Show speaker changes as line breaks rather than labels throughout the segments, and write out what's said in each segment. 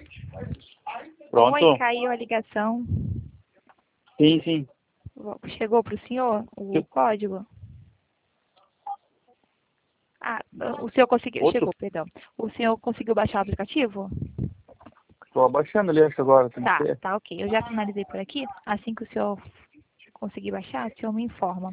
Pronto?
Oi, caiu a ligação.
Sim, sim.
Chegou para o senhor o código? Ah, o senhor conseguiu...
Outro?
Chegou, perdão. O senhor conseguiu baixar o aplicativo?
Tô abaixando ali, acho agora. Tem
Tá,
que ser.
tá ok. Eu já finalizei por aqui. Assim que o senhor conseguir baixar, o senhor me informa.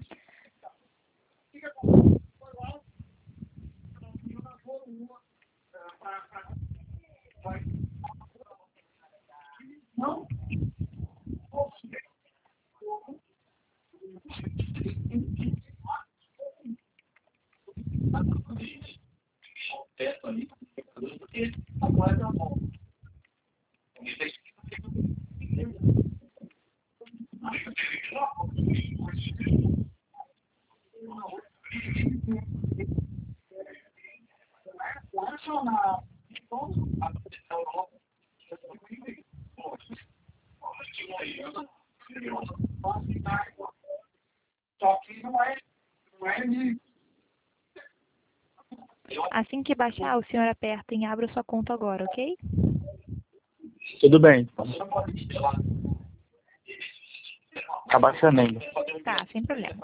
Assim que baixar, o senhor aperta em abra sua conta agora, ok?
Tudo bem. Tá baixando ainda.
Tá, sem problema.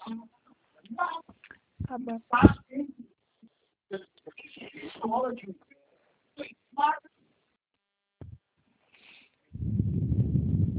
Tá bom.